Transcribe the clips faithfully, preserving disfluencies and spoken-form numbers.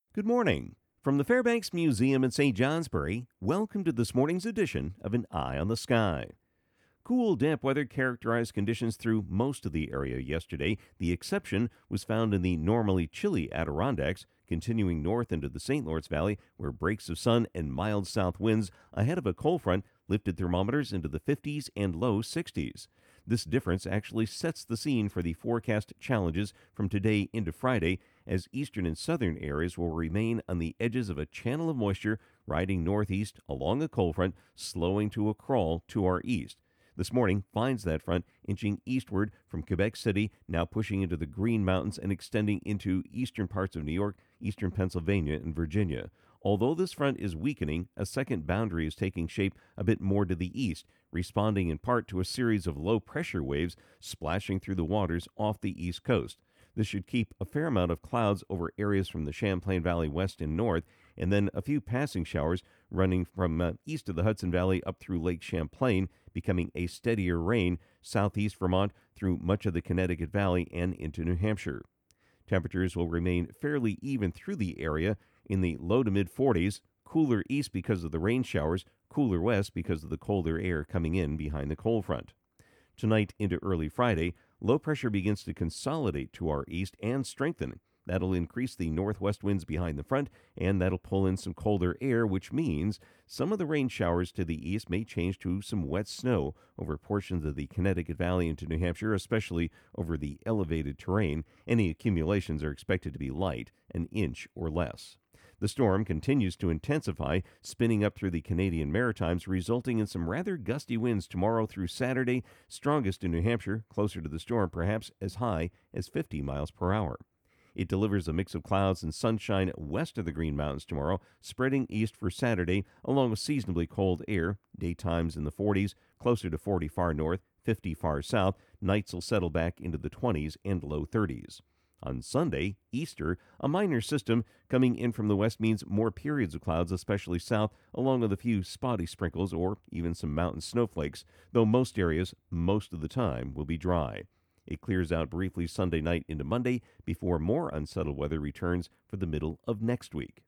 Good morning. From the Fairbanks Museum in Saint Johnsbury, welcome to this morning's edition of An Eye on the Sky. Cool, damp weather characterized conditions through most of the area yesterday. The exception was found in the normally chilly Adirondacks, continuing north into the Saint Lawrence Valley, where breaks of sun and mild south winds ahead of a cold front lifted thermometers into the fifties and low sixties. This difference actually sets the scene for the forecast challenges from today into Friday, as eastern and southern areas will remain on the edges of a channel of moisture riding northeast along a cold front, slowing to a crawl to our east. This morning finds that front inching eastward from Quebec City, now pushing into the Green Mountains and extending into eastern parts of New York, eastern Pennsylvania, and Virginia. Although this front is weakening, a second boundary is taking shape a bit more to the east, responding in part to a series of low pressure waves splashing through the waters off the east coast. This should keep a fair amount of clouds over areas from the Champlain Valley west and north, and then a few passing showers running from uh, east of the Hudson Valley up through Lake Champlain, becoming a steadier rain southeast Vermont through much of the Connecticut Valley and into New Hampshire. Temperatures will remain fairly even through the area in the low to mid forties, cooler east because of the rain showers, cooler west because of the colder air coming in behind the cold front. Tonight into early Friday, low pressure begins to consolidate to our east and strengthen. That'll increase the northwest winds behind the front, and that'll pull in some colder air, which means some of the rain showers to the east may change to some wet snow over portions of the Connecticut Valley into New Hampshire, especially over the elevated terrain. Any accumulations are expected to be light, an inch or less. The storm continues to intensify, spinning up through the Canadian Maritimes, resulting in some rather gusty winds tomorrow through Saturday, strongest in New Hampshire, closer to the storm, perhaps as high as fifty miles per hour. It delivers a mix of clouds and sunshine west of the Green Mountains tomorrow, spreading east for Saturday, along with seasonably cold air, daytimes in the forties, closer to forty far north, fifty far south. Nights will settle back into the twenties and low thirties. On Sunday, Easter, a minor system coming in from the west means more periods of clouds, especially south, along with a few spotty sprinkles or even some mountain snowflakes, though most areas, most of the time, will be dry. It clears out briefly Sunday night into Monday before more unsettled weather returns for the middle of next week.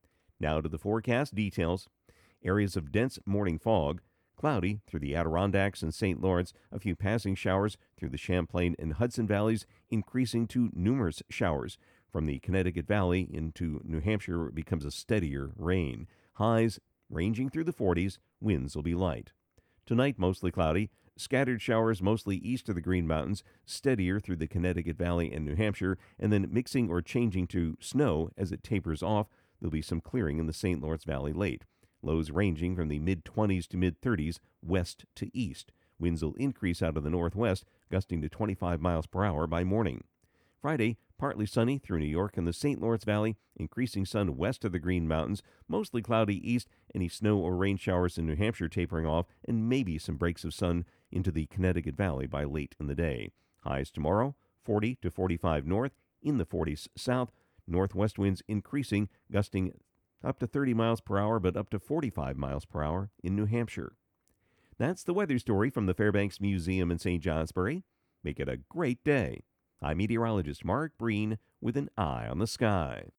Now to the forecast details. Areas of dense morning fog. Cloudy through the Adirondacks and Saint Lawrence, a few passing showers through the Champlain and Hudson valleys, increasing to numerous showers. From the Connecticut Valley into New Hampshire, it becomes a steadier rain. Highs ranging through the forties, winds will be light. Tonight, mostly cloudy, scattered showers mostly east of the Green Mountains, steadier through the Connecticut Valley and New Hampshire, and then mixing or changing to snow as it tapers off. There'll be some clearing in the Saint Lawrence Valley late. Lows ranging from the mid-twenties to mid-thirties, west to east. Winds will increase out of the northwest, gusting to twenty-five miles per hour by morning. Friday, partly sunny through New York and the Saint Lawrence Valley, increasing sun west of the Green Mountains, mostly cloudy east, any snow or rain showers in New Hampshire tapering off, and maybe some breaks of sun into the Connecticut Valley by late in the day. Highs tomorrow, forty to forty-five north, in the forties south, northwest winds increasing, gusting up to thirty miles per hour, but up to forty-five miles per hour in New Hampshire. That's the weather story from the Fairbanks Museum in Saint Johnsbury. Make it a great day. I'm meteorologist Mark Breen with an eye on the sky.